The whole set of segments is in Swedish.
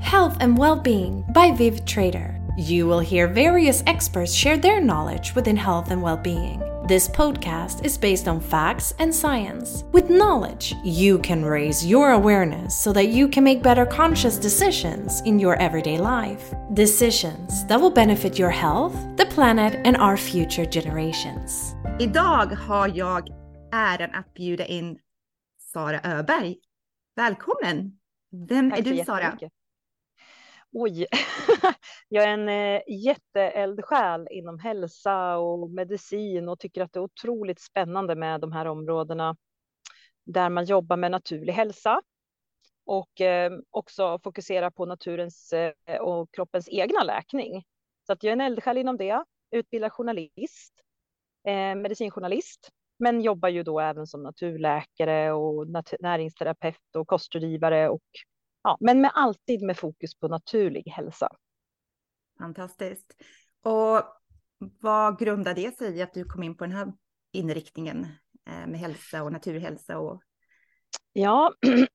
Health and Well-Being by Viv Trader. You will hear various experts share their knowledge within health and well-being. This podcast is based on facts and science. With knowledge, you can raise your awareness so that you can make better conscious decisions in your everyday life. Decisions that will benefit your health, the planet and our future generations. Idag har jag äran att bjuda in Sara Öberg. Välkommen! Vem är du, Sara? Oj, jag är en jätteeldsjäl inom hälsa och medicin och tycker att det är otroligt spännande med de här områdena där man jobbar med naturlig hälsa och också fokuserar på naturens och kroppens egna läkning. Så att jag är en eldsjäl inom det, utbildad journalist, medicinjournalist, men jobbar ju då även som naturläkare och näringsterapeut och kostrådgivare och ja, men alltid med fokus på naturlig hälsa. Fantastiskt. Och vad grundar det sig i att du kom in på den här inriktningen med hälsa och naturhälsa? Ja,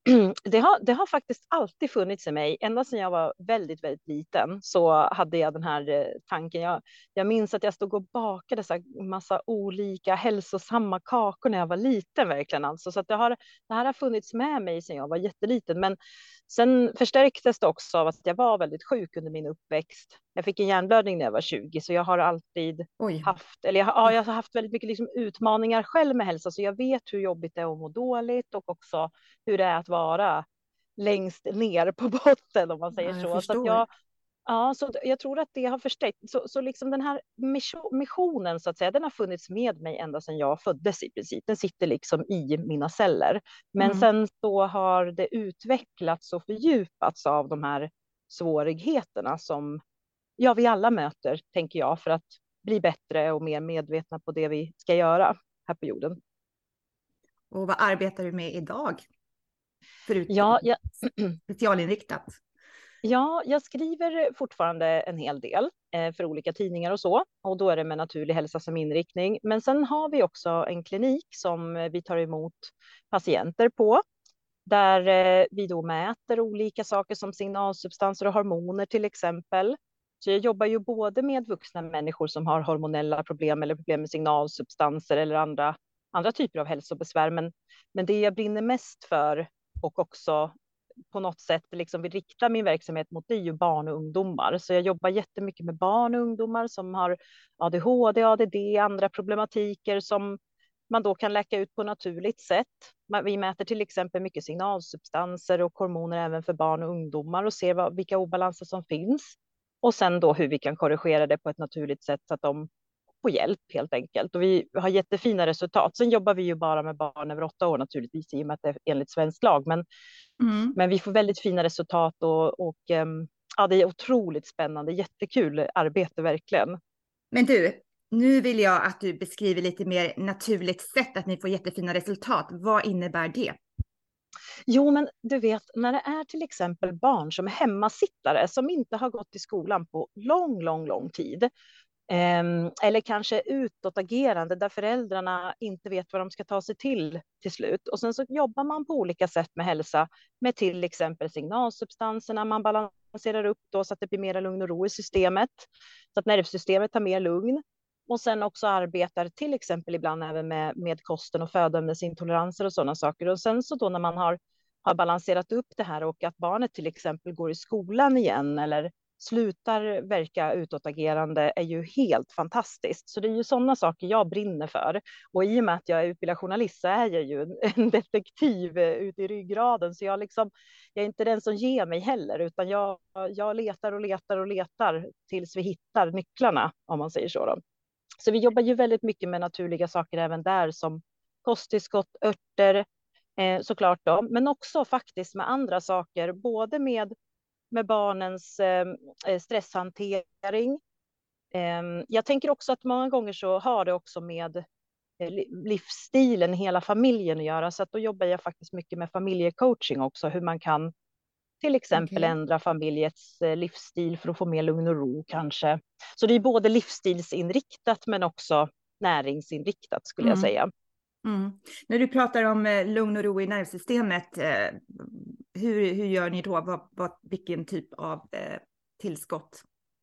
det har faktiskt alltid funnits i mig. Ända sedan jag var väldigt, väldigt liten så hade jag den här tanken. Jag minns att jag stod och bakade en massa olika hälsosamma kakor när jag var liten verkligen. Alltså. Så att det här har funnits med mig sedan jag var jätteliten. Men sen förstärktes det också av att jag var väldigt sjuk under min uppväxt. Jag fick en hjärnblödning när jag var 20 så jag har alltid jag har haft väldigt mycket liksom utmaningar själv med hälsa. Så jag vet hur jobbigt det är att må dåligt och också hur det är att vara längst ner på botten om man säger så. Så jag tror att det har förstärkt. Så liksom den här missionen så att säga, den har funnits med mig ända sedan jag föddes i princip. Den sitter liksom i mina celler. Men sen så har det utvecklats och fördjupats av de här svårigheterna som vi alla möter, tänker jag, för att bli bättre och mer medvetna på det vi ska göra här på jorden. Och vad arbetar du med idag? Förutom specialinriktat. Ja, jag skriver fortfarande en hel del för olika tidningar och så. Och då är det med naturlig hälsa som inriktning. Men sen har vi också en klinik som vi tar emot patienter på. Där vi då mäter olika saker som signalsubstanser och hormoner till exempel. Så jag jobbar ju både med vuxna människor som har hormonella problem eller problem med signalsubstanser eller andra typer av hälsobesvär. Men det jag brinner mest för och också på något sätt liksom vill rikta min verksamhet mot, det är ju barn och ungdomar. Så jag jobbar jättemycket med barn och ungdomar som har ADHD, ADD, andra problematiker som man då kan läka ut på naturligt sätt. Vi mäter till exempel mycket signalsubstanser och hormoner även för barn och ungdomar och ser vilka obalanser som finns. Och sen då hur vi kan korrigera det på ett naturligt sätt så att de får hjälp helt enkelt. Och vi har jättefina resultat. Sen jobbar vi ju bara med barn över 8 år naturligtvis i och med att det är enligt svensk lag. Men vi får väldigt fina resultat och det är otroligt spännande. Jättekul arbete verkligen. Men du, nu vill jag att du beskriver lite mer naturligt sätt att ni får jättefina resultat. Vad innebär det? Jo, men du vet, när det är till exempel barn som är hemmasittare som inte har gått i skolan på lång tid. Eller kanske utåtagerande där föräldrarna inte vet vad de ska ta sig till slut. Och sen så jobbar man på olika sätt med hälsa med till exempel signalsubstanserna. Man balanserar upp då så att det blir mer lugn och ro i systemet. Så att nervsystemet har mer lugn. Och sen också arbetar till exempel ibland även med kosten och födoämnesintoleranser och sådana saker. Och sen så då när man har balanserat upp det här och att barnet till exempel går i skolan igen eller slutar verka utåtagerande är ju helt fantastiskt. Så det är ju sådana saker jag brinner för. Och i och med att jag är utbildad journalist så är jag ju en detektiv ute i ryggraden. Så jag är inte den som ger mig heller, utan jag letar tills vi hittar nycklarna, om man säger så då. Så vi jobbar ju väldigt mycket med naturliga saker även där som kosttillskott, örter såklart då. Men också faktiskt med andra saker, både med barnens stresshantering. Jag tänker också att många gånger så har det också med livsstilen, hela familjen att göra. Så att då jobbar jag faktiskt mycket med familjecoaching också. Hur man kan till exempel ändra familjets livsstil för att få mer lugn och ro kanske. Så det är både livsstilsinriktat men också näringsinriktat skulle jag säga. När du pratar om lugn och ro i nervsystemet, hur gör ni då? Vilken typ av tillskott?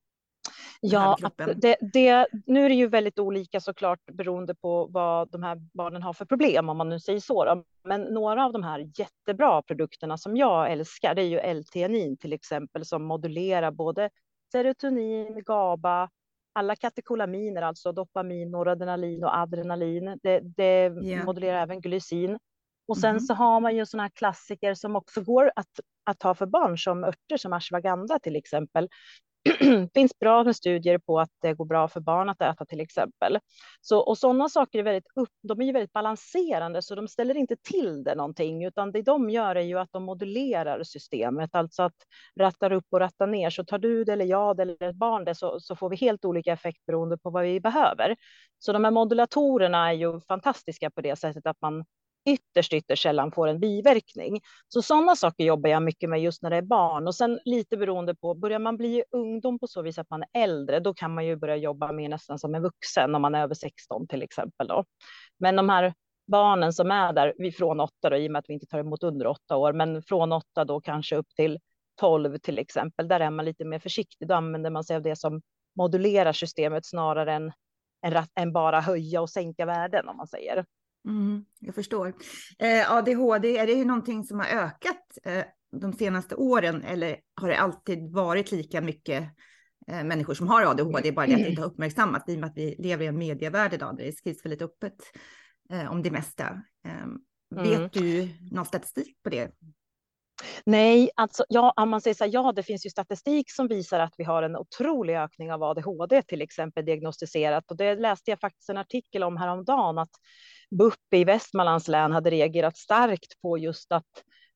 Ja, nu är det ju väldigt olika såklart beroende på vad de här barnen har för problem, om man nu säger så då. Men några av de här jättebra produkterna som jag älskar, det är ju L-theanin till exempel, som modulerar både serotonin, GABA, alla katekolaminer, alltså dopamin, noradrenalin och adrenalin. Det modulerar även glycin. Och sen så har man ju såna här klassiker som också går att ha för barn, som örter som ashwagandha till exempel. Det finns bra studier på att det går bra för barn att äta till exempel. Och sådana saker är de är ju väldigt balanserande, så de ställer inte till det någonting, utan det de gör är ju att de modulerar systemet, alltså att rattar upp och rattar ner. Så tar du det eller jag det eller ett barn det, så får vi helt olika effekt beroende på vad vi behöver. Så de här modulatorerna är ju fantastiska på det sättet att man ytterst sällan får en biverkning. Så sådana saker jobbar jag mycket med just när det är barn. Och sen lite beroende på, börjar man bli ungdom på så vis att man är äldre, då kan man ju börja jobba mer nästan som en vuxen om man är över 16 till exempel då. Men de här barnen som är där från 8 då, i och med att vi inte tar emot under 8 år, men från 8 då kanske upp till 12 till exempel, där är man lite mer försiktig. Då använder man sig av det som modulerar systemet snarare än bara höja och sänka värden, om man säger. Jag förstår. ADHD, är det ju någonting som har ökat de senaste åren, eller har det alltid varit lika mycket människor som har ADHD, bara det att det inte har uppmärksammats, i och med att vi lever i en medievärld idag där det skrivs väldigt öppet om det mesta. Vet du någon statistik på det? Nej, alltså om man säger så här, ja, det finns ju statistik som visar att vi har en otrolig ökning av ADHD till exempel diagnostiserat, och det läste jag faktiskt en artikel om häromdagen, att BUP i Västmanlands län hade reagerat starkt på just att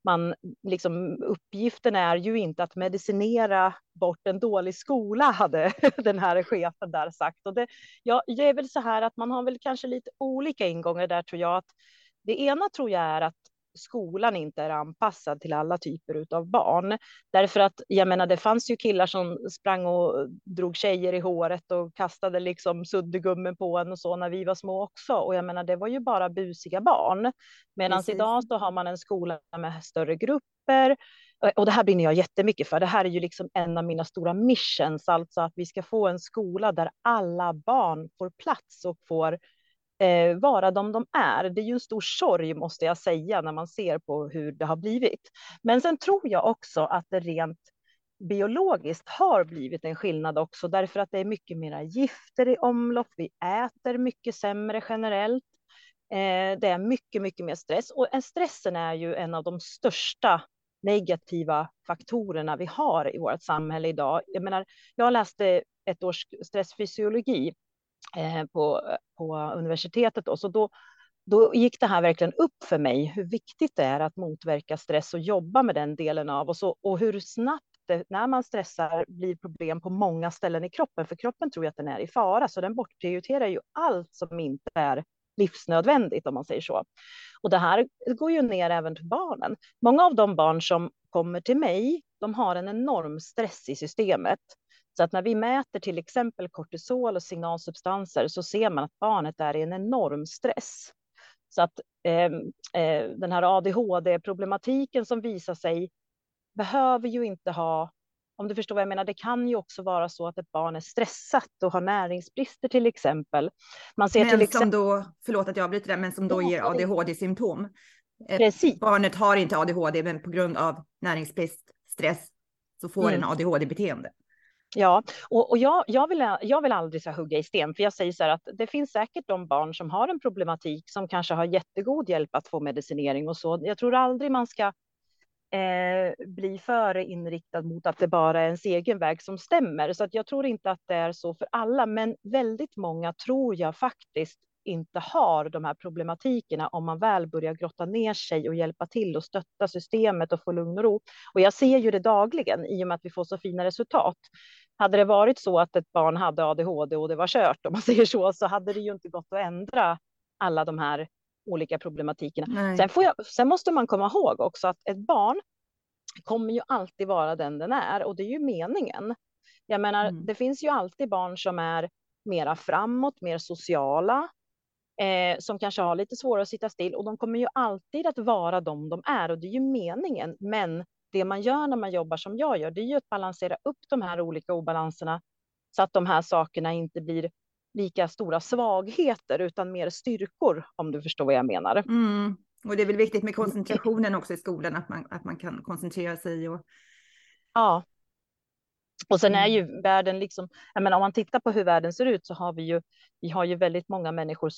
uppgiften är ju inte att medicinera bort en dålig skola, hade den här chefen där sagt. Och det är väl så här att man har väl kanske lite olika ingångar där, tror jag. Att det ena tror jag är att skolan inte är anpassad till alla typer av barn. Därför att, jag menar, det fanns ju killar som sprang och drog tjejer i håret och kastade liksom suddgummen på en och så när vi var små också. Och jag menar, det var ju bara busiga barn. Medan idag så har man en skola med större grupper. Och det här brinner jag jättemycket för. Det här är ju liksom en av mina stora missions. Alltså att vi ska få en skola där alla barn får plats och får vara de är. Det är ju en stor sorg, måste jag säga, när man ser på hur det har blivit. Men sen tror jag också att det rent biologiskt har blivit en skillnad också, därför att det är mycket mera gifter i omlopp. Vi äter mycket sämre generellt. Det är mycket mer stress, och stressen är ju en av de största negativa faktorerna vi har i vårt samhälle idag. Jag menar, jag läste ett års stressfysiologi på universitetet, och så då gick det här verkligen upp för mig hur viktigt det är att motverka stress och jobba med den delen av oss, och hur snabbt det, när man stressar, blir problem på många ställen i kroppen, för kroppen tror jag att den är i fara, så den bortprioriterar ju allt som inte är livsnödvändigt, om man säger så. Och det här går ju ner även till barnen. Många av de barn som kommer till mig, de har en enorm stress i systemet. Så att när vi mäter till exempel kortisol och signalsubstanser, så ser man att barnet är i en enorm stress. Så att den här ADHD-problematiken som visar sig behöver ju inte ha, om du förstår vad jag menar, det kan ju också vara så att ett barn är stressat och har näringsbrister till exempel. Man ser till exempel, då, förlåt att jag avbryter det, men som då ger ADHD-symptom. Precis. Barnet har inte ADHD, men på grund av näringsbrist, stress, så får en ADHD-beteende. Ja, och jag vill aldrig så hugga i sten, för jag säger så här att det finns säkert de barn som har en problematik som kanske har jättegod hjälp att få medicinering och så. Jag tror aldrig man ska bli för inriktad mot att det bara är ens egen väg som stämmer. Så att jag tror inte att det är så för alla, men väldigt många tror jag faktiskt inte har de här problematikerna om man väl börjar grotta ner sig och hjälpa till och stötta systemet och få lugn och ro. Och jag ser ju det dagligen i och med att vi får så fina resultat. Hade det varit så att ett barn hade ADHD och det var kört, om man säger så hade det ju inte gått att ändra alla de här olika problematikerna. Sen måste man komma ihåg också att ett barn kommer ju alltid vara den är, och det är ju meningen. Jag menar, det finns ju alltid barn som är mera framåt, mer sociala. som kanske har lite svårare att sitta still, och de kommer ju alltid att vara de är, och det är ju meningen. Men det man gör när man jobbar som jag gör, det är ju att balansera upp de här olika obalanserna så att de här sakerna inte blir lika stora svagheter utan mer styrkor, om du förstår vad jag menar. Och det är väl viktigt med koncentrationen också i skolan, att man kan koncentrera sig. Ja. Och sen är ju världen liksom, jag menar, om man tittar på hur världen ser ut, så har vi har ju väldigt många människor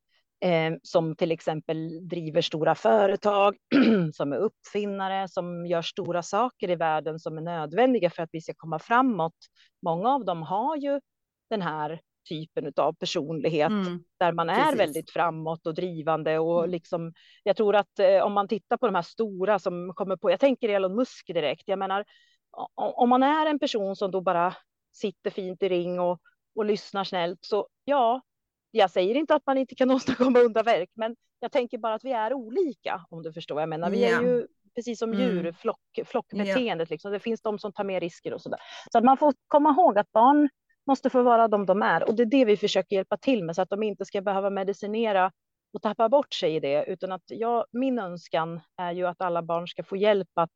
som till exempel driver stora företag, som är uppfinnare, som gör stora saker i världen som är nödvändiga för att vi ska komma framåt. Många av dem har ju den här typen av personlighet där man är väldigt framåt och drivande, och liksom, jag tror att om man tittar på de här stora som kommer på, jag tänker Elon Musk direkt, jag menar, om man är en person som då bara sitter fint i ring och lyssnar snällt, så ja, jag säger inte att man inte kan åstadkomma underverk, men jag tänker bara att vi är olika, om du förstår vad jag menar. Vi är ju precis som djur, flockbeteendet liksom. Det finns de som tar mer risker och sådär. Så att man får komma ihåg att barn måste få vara de är, och det är det vi försöker hjälpa till med, så att de inte ska behöva medicinera och tappa bort sig i det, utan att min önskan är ju att alla barn ska få hjälp att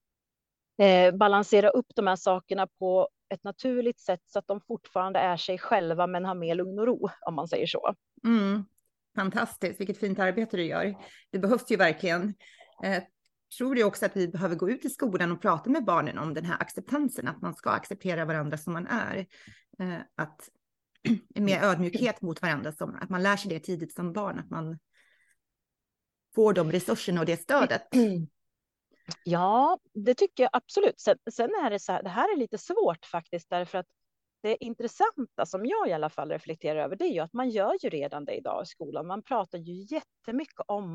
balansera upp de här sakerna på ett naturligt sätt, så att de fortfarande är sig själva men har mer lugn och ro, om man säger så. Fantastiskt, vilket fint arbete du gör. Det behövs ju verkligen. Tror du också att vi behöver gå ut i skolan och prata med barnen om den här acceptansen, att man ska acceptera varandra som man är, att mer ödmjukhet mot varandra, att man lär sig det tidigt som barn, att man får de resurserna och det stödet? Ja, det tycker jag absolut. Sen är det så här, det här är lite svårt faktiskt, därför att det intressanta som jag i alla fall reflekterar över, det är ju att man gör ju redan det idag i skolan. Man pratar ju jättemycket om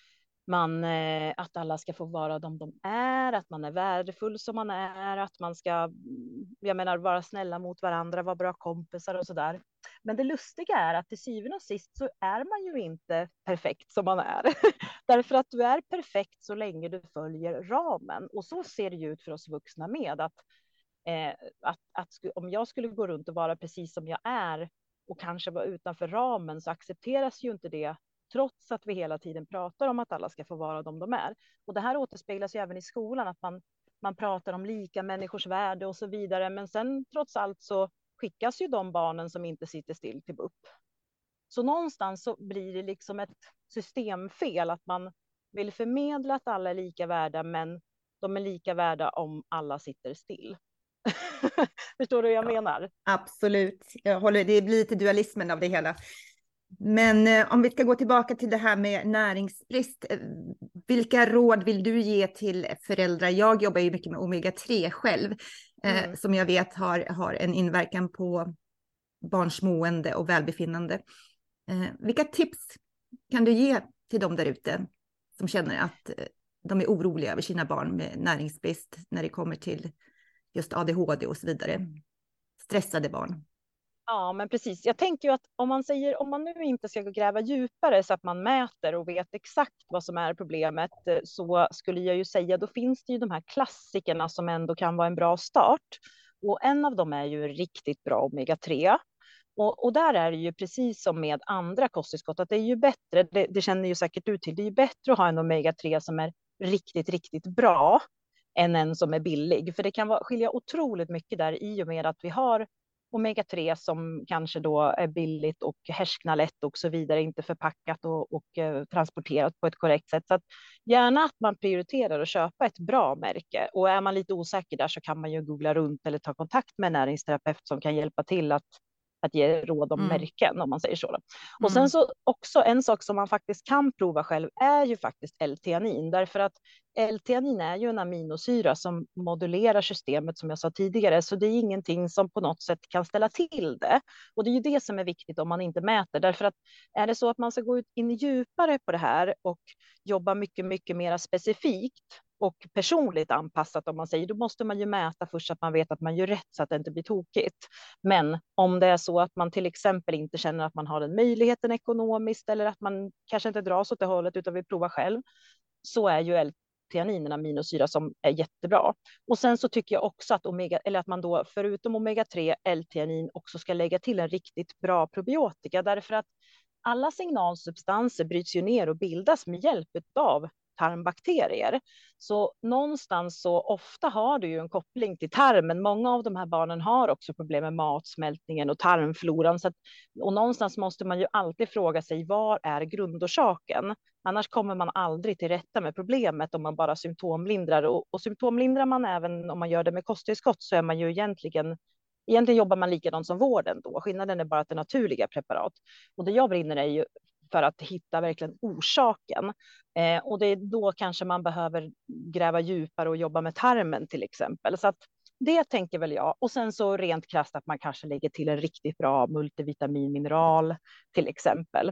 att alla ska få vara de är, att man är värdefull som man är, att man ska, jag menar, vara snälla mot varandra, vara bra kompisar och sådär. Men det lustiga är att till syvende och sist så är man ju inte perfekt som man är. Därför att du är perfekt så länge du följer ramen. Och så ser det ju ut för oss vuxna med att om jag skulle gå runt och vara precis som jag är och kanske vara utanför ramen, så accepteras ju inte det, trots att vi hela tiden pratar om att alla ska få vara de är. Och det här återspeglas ju även i skolan, att man pratar om lika människors värde och så vidare. Men sen trots allt så skickas ju de barnen som inte sitter still till BUP. Så någonstans så blir det liksom ett systemfel, att man vill förmedla att alla är lika värda, men de är lika värda om alla sitter still. Förstår du vad jag menar? Absolut. Jag håller, det blir lite dualismen av det hela. Men om vi ska gå tillbaka till det här med näringsbrist, vilka råd vill du ge till föräldrar? Jag jobbar ju mycket med omega-3 själv, som jag vet har en inverkan på barns mående och välbefinnande. Vilka tips kan du ge till dem där ute som känner att de är oroliga över sina barn med näringsbrist när det kommer till just ADHD och så vidare? Stressade barn. Ja, men precis. Jag tänker ju att om man nu inte ska gräva djupare så att man mäter och vet exakt vad som är problemet, så skulle jag ju säga, då finns det ju de här klassikerna som ändå kan vara en bra start. Och en av dem är ju riktigt bra omega-3. Och där är det ju precis som med andra kosttillskott, att det är ju bättre, det känner ju säkert du till, det är ju bättre att ha en omega-3 som är riktigt, riktigt bra än en som är billig. För det kan skilja otroligt mycket där, i och med att vi har omega-3 som kanske då är billigt och härsknar lätt och så vidare, inte förpackat och transporterat på ett korrekt sätt. Så att gärna att man prioriterar att köpa ett bra märke, och är man lite osäker där så kan man ju googla runt eller ta kontakt med en näringsterapeut som kan hjälpa till att ge råd om märken, om man säger så. Och sen så också en sak som man faktiskt kan prova själv är ju faktiskt L-theanin, därför att L-theanin är ju en aminosyra som modulerar systemet, som jag sa tidigare, så det är ingenting som på något sätt kan ställa till det. Och det är ju det som är viktigt om man inte mäter, därför att är det så att man ska gå in djupare på det här och jobba mycket, mycket mer specifikt och personligt anpassat, om man säger, då måste man ju mäta först så att man vet att man gör rätt, så att det inte blir tokigt. Men om det är så att man till exempel inte känner att man har den möjligheten ekonomiskt, eller att man kanske inte dras åt det hållet utan vill prova själv, så är ju L-theanin en aminosyra som är jättebra. Och sen så tycker jag också att man då förutom omega-3, L-theanin också ska lägga till en riktigt bra probiotika, därför att alla signalsubstanser bryts ju ner och bildas med hjälp av tarmbakterier. Så någonstans så ofta har du ju en koppling till tarmen. Många av de här barnen har också problem med matsmältningen och tarmfloran. Och någonstans måste man ju alltid fråga sig, vad är grundorsaken? Annars kommer man aldrig till rätta med problemet om man bara symptomlindrar. Och symptomlindrar man även om man gör det med kosttillskott, så är man ju egentligen jobbar man likadant som vården då. Skillnaden är bara att det är naturliga preparat. Och det jag brinner är ju för att hitta verkligen orsaken. Och det är då kanske man behöver gräva djupare och jobba med tarmen till exempel. Så att det tänker väl jag. Och sen så rent krasst att man kanske lägger till en riktigt bra multivitaminmineral till exempel.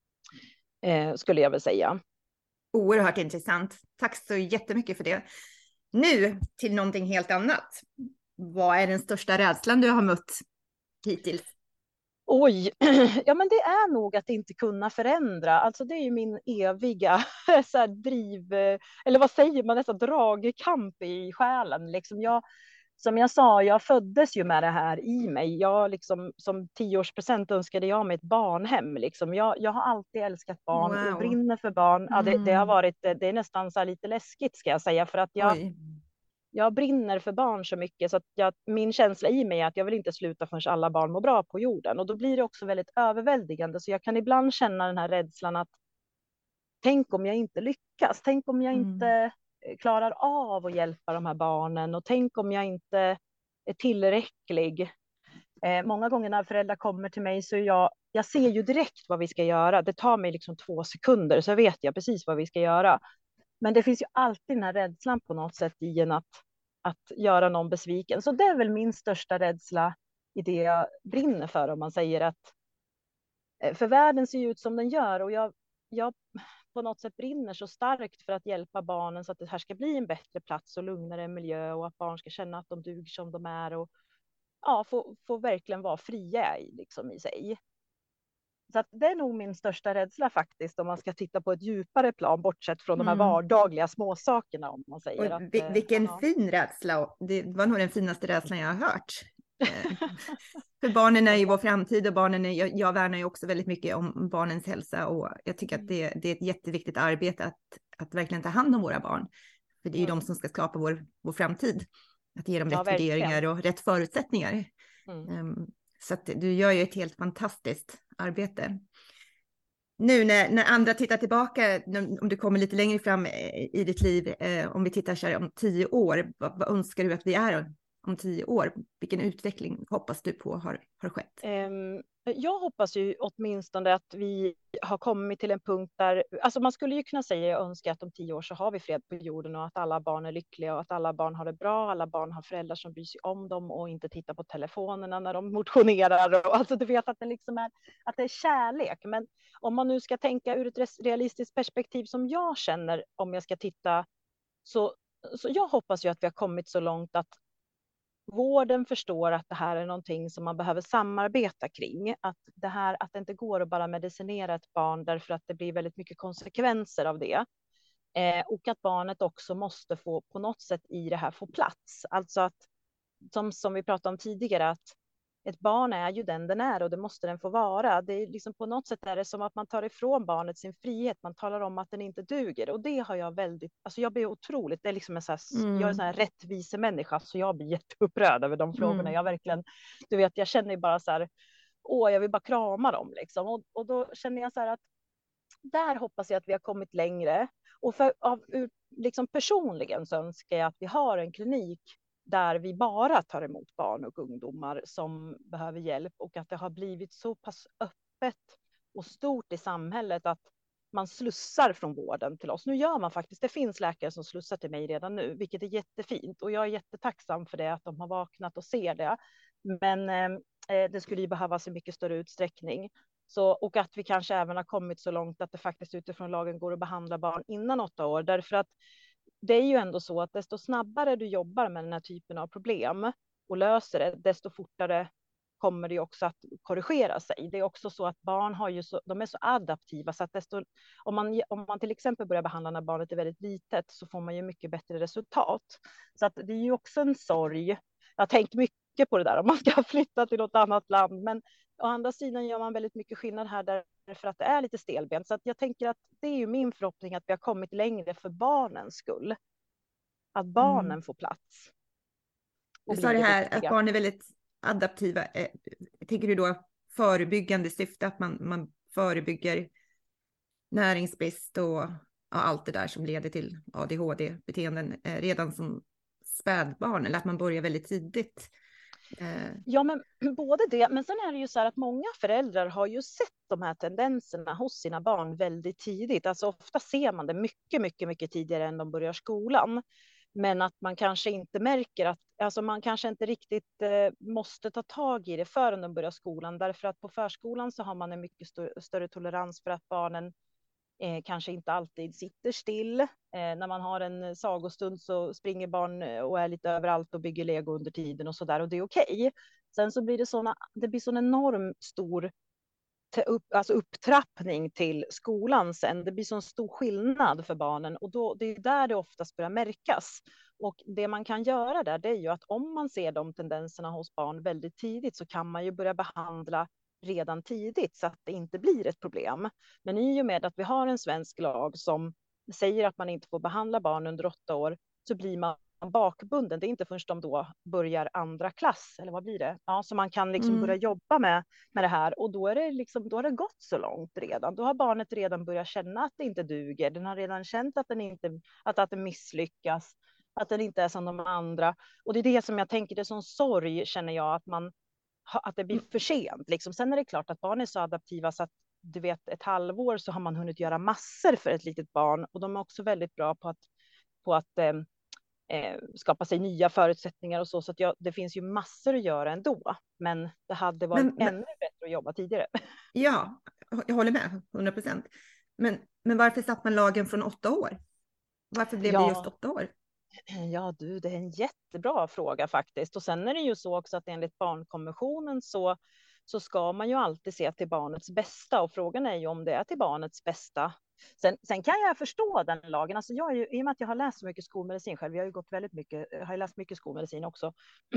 Skulle jag väl säga. Oerhört intressant. Tack så jättemycket för det. Nu till någonting helt annat. Vad är den största rädslan du har mött hittills? Oj, ja men det är nog att inte kunna förändra. Alltså det är ju min eviga så här, driv, eller vad säger man, nästan dragkamp i själen. Liksom som jag sa, jag föddes ju med det här i mig. Jag liksom, som 10-årspresent önskade jag mig ett barnhem. Liksom. Jag har alltid älskat barn, Wow. jag brinner för barn. Ja, det har varit, det är nästan så här lite läskigt ska jag säga, för att jag brinner för barn så mycket så att min känsla i mig är att jag vill inte sluta förrän alla barn mår bra på jorden. Och då blir det också väldigt överväldigande. Så jag kan ibland känna den här rädslan att tänk om jag inte lyckas. Tänk om jag inte klarar av att hjälpa de här barnen. Och tänk om jag inte är tillräcklig. Många gånger när föräldrar kommer till mig så jag ser ju direkt vad vi ska göra. Det tar mig liksom 2 sekunder så vet jag precis vad vi ska göra. Men det finns ju alltid den här rädslan på något sätt i en att göra någon besviken. Så det är väl min största rädsla i det jag brinner för. Om man säger att för världen ser ut som den gör. Och jag på något sätt brinner så starkt för att hjälpa barnen så att det här ska bli en bättre plats och lugnare miljö. Och att barn ska känna att de duger som de är. Och ja, få verkligen vara fria liksom i sig. Så att det är nog min största rädsla faktiskt, om man ska titta på ett djupare plan, bortsett från de här vardagliga småsakerna, om man säger. Och vilken fin rädsla. Det var nog den finaste rädslan jag har hört. För barnen är ju vår framtid och jag värnar ju också väldigt mycket om barnens hälsa och jag tycker att det är ett jätteviktigt arbete att verkligen ta hand om våra barn. För det är ju de som ska skapa vår framtid. Att ge dem rätt värderingar och rätt förutsättningar. Så att du gör ju ett helt fantastiskt arbete. Nu när andra tittar tillbaka, om du kommer lite längre fram i ditt liv, om vi tittar så här om 10 år, vad önskar du att vi är om 10 år? Vilken utveckling hoppas du på har skett? Jag hoppas ju åtminstone att vi har kommit till en punkt där, alltså man skulle ju kunna säga, jag önskar att om 10 år så har vi fred på jorden och att alla barn är lyckliga och att alla barn har det bra, alla barn har föräldrar som bryr sig om dem och inte tittar på telefonerna när de motionerar. Och, alltså du vet att det liksom att det är kärlek. Men om man nu ska tänka ur ett realistiskt perspektiv som jag känner, om jag ska titta, så jag hoppas ju att vi har kommit så långt att vården förstår att det här är någonting som man behöver samarbeta kring. Att det inte går att bara medicinera ett barn därför att det blir väldigt mycket konsekvenser av det. Och att barnet också måste få på något sätt i det här få plats. Alltså att, som vi pratade om tidigare, att ett barn är ju den är och det måste den få vara. Det är liksom på något sätt är det som att man tar ifrån barnet sin frihet. Man talar om att den inte duger. Och det har jag jag blir otroligt, det är liksom jag är en sån här rättvisemänniska så jag blir jätteupprörd över de frågorna. Jag verkligen, du vet, jag känner bara så här, jag vill bara krama dem liksom. Och då känner jag så här att där hoppas jag att vi har kommit längre. Och liksom personligen så önskar jag att vi har en klinik där vi bara tar emot barn och ungdomar som behöver hjälp och att det har blivit så pass öppet och stort i samhället att man slussar från vården till oss. Nu gör man faktiskt, det finns läkare som slussar till mig redan nu, vilket är jättefint och jag är jättetacksam för det, att de har vaknat och ser det. Men det skulle ju behövas i mycket större utsträckning. Och att vi kanske även har kommit så långt att det faktiskt utifrån lagen går att behandla barn innan 8 år, därför att det är ju ändå så att desto snabbare du jobbar med den här typen av problem och löser det, desto fortare kommer det också att korrigera sig. Det är också så att barn de är så adaptiva så att om man till exempel börjar behandla när barnet är väldigt litet så får man ju mycket bättre resultat. Så att det är ju också en sorg. Jag har tänkt mycket mycket på det där om man ska flytta till något annat land. Men å andra sidan gör man väldigt mycket skillnad här därför att det är lite stelbent. Så att jag tänker att det är ju min förhoppning att vi har kommit längre för barnens skull. Att barnen får plats. Du sa det här att barn är väldigt adaptiva. Tänker du då förebyggande syfte, att man förebygger näringsbrist och allt det där som leder till ADHD-beteenden redan som spädbarn, eller att man börjar väldigt tidigt? Ja, men både det, men sen är det ju så här att många föräldrar har ju sett de här tendenserna hos sina barn väldigt tidigt. Alltså ofta ser man det mycket tidigare än de börjar skolan. Men att man kanske inte märker att, alltså man kanske inte riktigt måste ta tag i det förrän de börjar skolan. Därför att på förskolan så har man en mycket större tolerans för att barnen kanske inte alltid sitter still. När man har en sagostund så springer barn och är lite överallt och bygger lego under tiden och så där, och det är okej. Sen så blir det blir sån enorm stor upptrappning till skolan sen. Det blir sån stor skillnad för barnen och då, det är där det oftast börjar märkas. Och det man kan göra där, det är ju att om man ser de tendenserna hos barn väldigt tidigt så kan man ju börja behandla redan tidigt så att det inte blir ett problem. Men i och med att vi har en svensk lag som säger att man inte får behandla barn under 8 år så blir man bakbunden. Det är inte förrän de då börjar andra klass, eller vad blir det? Ja, så man kan liksom börja jobba med det här, och då är det liksom, då har det gått så långt redan. Då har barnet redan börjat känna att det inte duger. Den har redan känt att att det misslyckas, att den inte är som de andra. Och det är det som jag tänker, det är sån sorg, känner jag, att det blir för sent. Liksom. Sen är det klart att barn är så adaptiva så att du vet, ett halvår så har man hunnit göra massor för ett litet barn, och de är också väldigt bra på att skapa sig nya förutsättningar och så att det finns ju massor att göra ändå, men det hade varit ännu bättre att jobba tidigare. Ja, jag håller med 100%. Men varför satt man lagen från 8 år? Varför blev det just 8 år? Ja du, det är en jättebra fråga faktiskt. Och sen är det ju så också att enligt barnkonventionen så ska man ju alltid se till barnets bästa, och frågan är ju om det är till barnets bästa. Sen kan jag förstå den lagen. Alltså jag är ju, i och med att jag har läst så mycket skolmedicin själv, jag har ju gått väldigt mycket, jag har läst mycket skolmedicin också,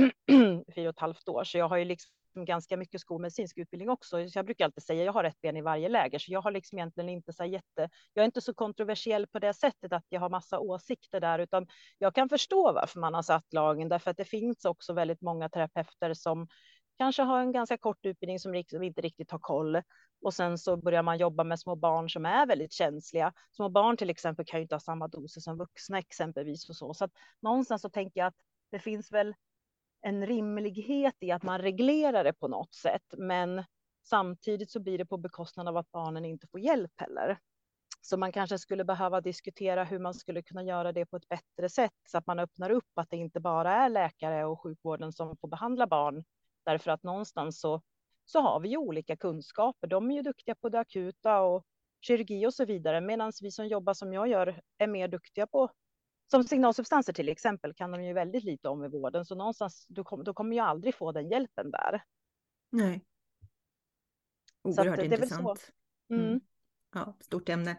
4,5 år, så jag har ju liksom ganska mycket skolmedicinsk utbildning också. Så jag brukar alltid säga, jag har ett ben i varje läger, så jag har liksom egentligen inte så jag är inte så kontroversiell på det sättet att jag har massa åsikter där, utan jag kan förstå varför man har satt lagen, därför att det finns också väldigt många terapeuter som kanske har en ganska kort utbildning som inte riktigt har koll. Och sen så börjar man jobba med små barn som är väldigt känsliga. Små barn till exempel kan ju inte ha samma doser som vuxna exempelvis och så. Så att någonstans så tänker jag att det finns väl en rimlighet i att man reglerar det på något sätt. Men samtidigt så blir det på bekostnad av att barnen inte får hjälp heller. Så man kanske skulle behöva diskutera hur man skulle kunna göra det på ett bättre sätt. Så att man öppnar upp att det inte bara är läkare och sjukvården som får behandla barn. Därför att någonstans så har vi ju olika kunskaper. De är ju duktiga på det akuta och kirurgi och så vidare. Medan vi som jobbar som jag gör är mer duktiga på, som signalsubstanser till exempel, kan de ju väldigt lite om i vården. Så någonstans, då kommer jag aldrig få den hjälpen där. Nej. Oerhört så intressant. Mm. Ja, stort ämne.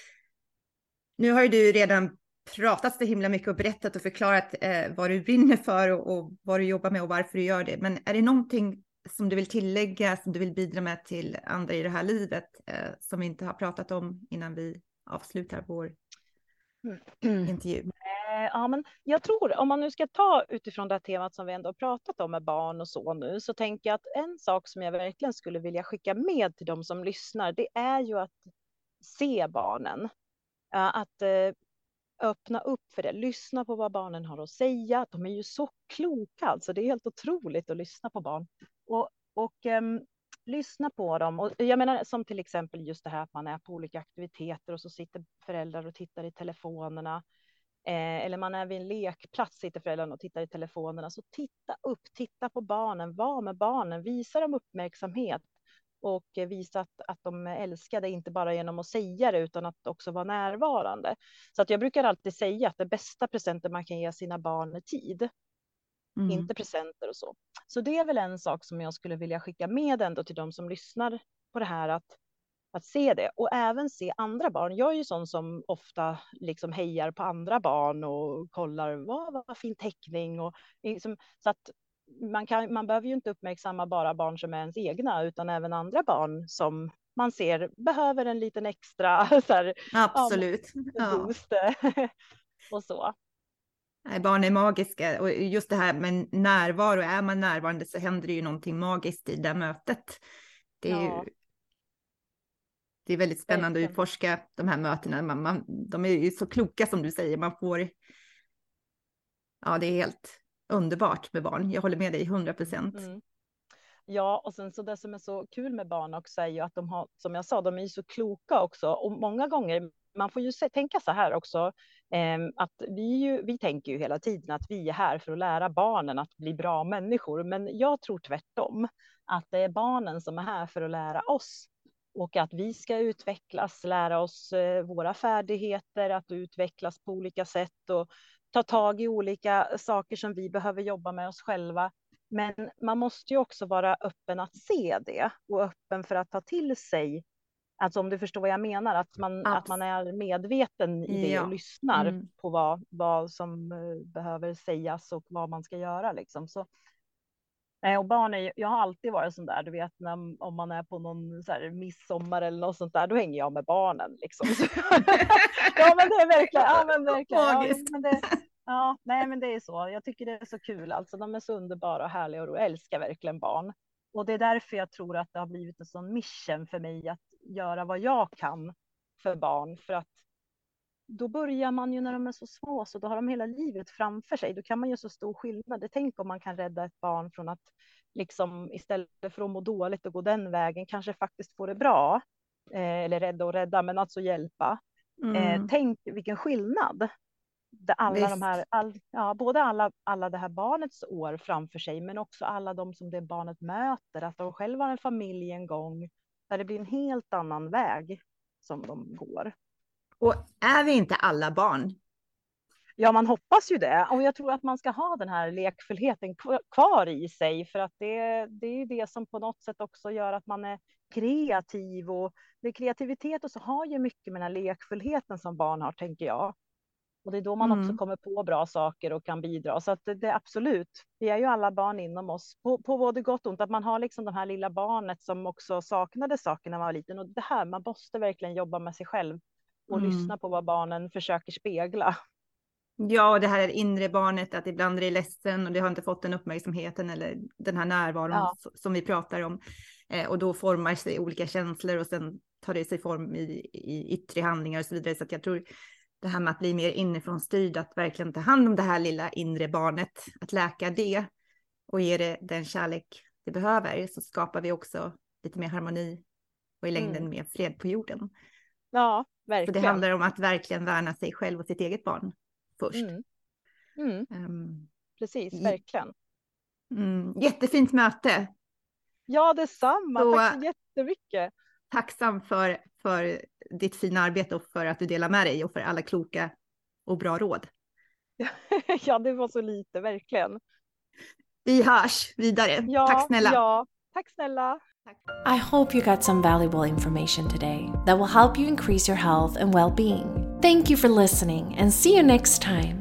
Nu har ju du redan pratat så himla mycket och berättat och förklarat vad du brinner för och vad du jobbar med och varför du gör det. Men är det någonting som du vill tillägga, som du vill bidra med till andra i det här livet som vi inte har pratat om innan vi avslutar vår intervju? Ja, men jag tror, om man nu ska ta utifrån det här temat som vi ändå har pratat om med barn och så nu, så tänker jag att en sak som jag verkligen skulle vilja skicka med till de som lyssnar, det är ju att se barnen. Att öppna upp för det, lyssna på vad barnen har att säga. De är ju så kloka, alltså det är helt otroligt att lyssna på barn. Och lyssna på dem. Och jag menar som till exempel just det här att man är på olika aktiviteter och så sitter föräldrar och tittar i telefonerna. Eller man är vid en lekplats, sitter föräldrarna och tittar i telefonerna. Så titta upp, titta på barnen, var med barnen, visa dem uppmärksamhet. Och visa att de älskar det, inte bara genom att säga det utan att också vara närvarande. Så att jag brukar alltid säga att det bästa presenter man kan ge sina barn är tid. Inte presenter och så. Så det är väl en sak som jag skulle vilja skicka med ändå till de som lyssnar på det här, att se det. Och även se andra barn. Jag är ju sån som ofta liksom hejar på andra barn och kollar vad fin teckning. Och liksom, så att man behöver ju inte uppmärksamma bara barn som är ens egna, utan även andra barn som man ser behöver en liten extra så här, Absolut. boost och så. Nej, barn är magiska, och just det här med närvaro, är man närvarande så händer det ju någonting magiskt i det mötet. Det är väldigt spännande att utforska de här mötena. De är ju så kloka som du säger, det är helt underbart med barn. Jag håller med dig 100%. Ja, och sen så det som är så kul med barn också är ju att de har, som jag sa, de är ju så kloka också. Och många gånger, man får ju tänka så här också, att vi tänker ju hela tiden att vi är här för att lära barnen att bli bra människor. Men jag tror tvärtom, att det är barnen som är här för att lära oss. Och att vi ska utvecklas, lära oss våra färdigheter, att utvecklas på olika sätt och ta tag i olika saker som vi behöver jobba med oss själva. Men man måste ju också vara öppen att se det och öppen för att ta till sig. Alltså om du förstår vad jag menar, att man är medveten i det och lyssnar på vad som behöver sägas och vad man ska göra liksom. Så, och barn jag har alltid varit sån där, du vet, om man är på någon så här midsommar eller något sånt där, då hänger jag med barnen liksom. Ja men det är verkligen, men det är så. Jag tycker det är så kul, alltså de är så underbara och härliga och jag älskar verkligen barn. Och det är därför jag tror att det har blivit en sån mission för mig att göra vad jag kan för barn. För att då börjar man ju när de är så små, så då har de hela livet framför sig. Då kan man göra så stor skillnad. Tänk om man kan rädda ett barn från att liksom istället för att må dåligt och gå den vägen kanske faktiskt få det bra. Eller rädda, men alltså hjälpa. Tänk vilken skillnad. Alla de här, både alla det här barnets år framför sig, men också alla de som det barnet möter, att de själva har en familj en gång, där det blir en helt annan väg som de går. Och är vi inte alla barn? Ja, man hoppas ju det. Och jag tror att man ska ha den här lekfullheten kvar i sig, för att det är det som på något sätt också gör att man är kreativ, och det är kreativitet och så har ju mycket med den här lekfullheten som barn har, tänker jag. Och det är då man också kommer på bra saker och kan bidra. Så att det är absolut, vi är ju alla barn inom oss. På både gott och ont, att man har liksom det här lilla barnet som också saknade saker när man var liten. Och det här, man måste verkligen jobba med sig själv och lyssna på vad barnen försöker spegla. Ja, och det här inre barnet, att ibland är det ledsen och det har inte fått den uppmärksamheten eller den här närvaron som vi pratar om. Och då formar sig olika känslor och sen tar det sig form i yttre handlingar och så vidare. Så att jag tror det här med att bli mer inifrån styrd, att verkligen ta hand om det här lilla inre barnet, att läka det och ge det den kärlek det behöver, så skapar vi också lite mer harmoni och i längden mer fred på jorden. Ja, verkligen. Så det handlar om att verkligen värna sig själv och sitt eget barn först. Precis, verkligen. Jättefint möte. Ja, detsamma. Så, tack så jättemycket. Tacksam för ditt fina arbete och för att du delar med dig och för alla kloka och bra råd. Ja, det var så lite, verkligen. Vi hörs vidare. Ja, tack snälla. Ja, tack snälla. I hope you got some valuable information today that will help you increase your health and well-being. Thank you for listening and see you next time.